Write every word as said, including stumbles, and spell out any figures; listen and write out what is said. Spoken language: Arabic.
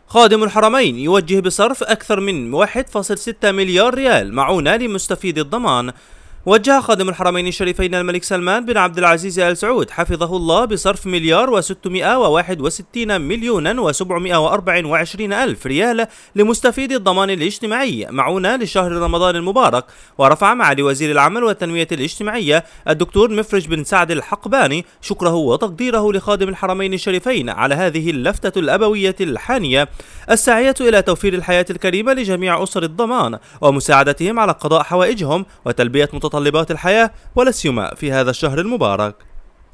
خادم الحرمين يوجه بصرف أكثر من واحد فاصلة ستة مليار ريال معونة لمستفيدي الضمان. وجه خادم الحرمين الشريفين الملك سلمان بن عبد العزيز آل سعود حفظه الله بصرف مليار وستمائة وواحد وستين مليونا وسبعمائة وأربعة وعشرين ألف ريال لمستفيدي الضمان الاجتماعي معونة لشهر رمضان المبارك. ورفع معالي وزير العمل والتنمية الاجتماعية الدكتور مفرج بن سعد الحقباني شكره وتقديره لخادم الحرمين الشريفين على هذه اللفتة الأبوية الحانية الساعية إلى توفير الحياة الكريمة لجميع أسر الضمان ومساعدتهم على قضاء حوائجهم وتلبية متطلبات الحياة ولا سيما في هذا الشهر المبارك.